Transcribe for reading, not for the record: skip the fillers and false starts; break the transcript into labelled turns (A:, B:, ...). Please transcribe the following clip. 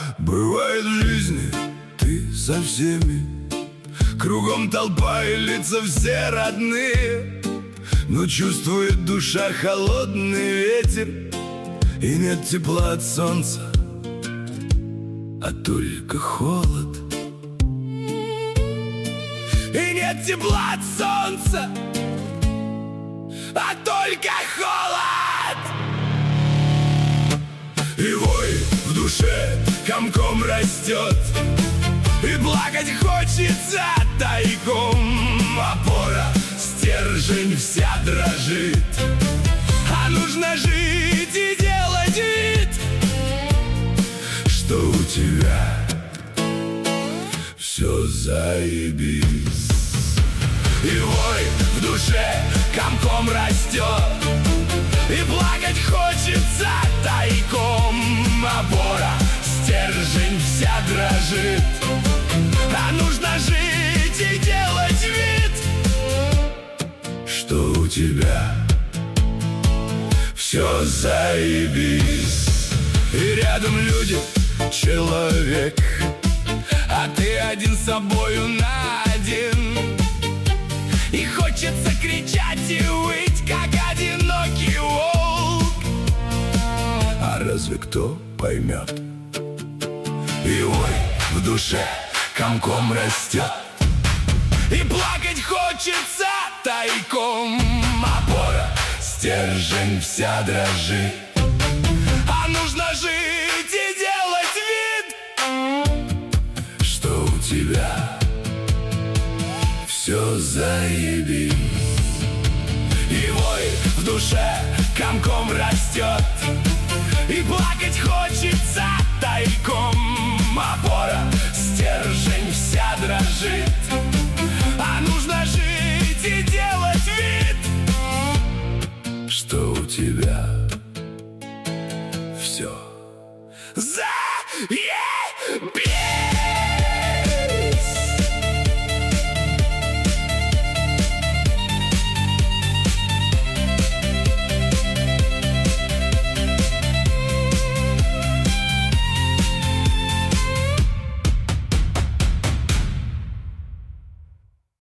A: Бывает в жизни ты со всеми, кругом толпа и лица все родные, но чувствует душа холодный ветер, и нет тепла от солнца, а только холод. И нет тепла от солнца, а только холод. И вой в душе комком растет, и плакать хочется тайком. Опора, стержень вся дрожит, а нужно жить и делать вид, что у тебя все заебись. И вой в душе комком растет, и плакать хочется тайком. Опора, стержень вся дрожит, а нужно жить и делать вид, что у тебя все заебись. И рядом люди, человек, а ты один с собою на один. И хочется кричать и выть, как одинокий волк. А разве кто поймет? И ой в душе комком растет, и плакать хочется тайком. Опора, стержень вся дрожит, а нужно жить и делать вид, что у тебя все заебись. И вой в душе комком растет, и плакать хочется тайком. Опора, стержень вся дрожит, а нужно жить и делать вид, что у тебя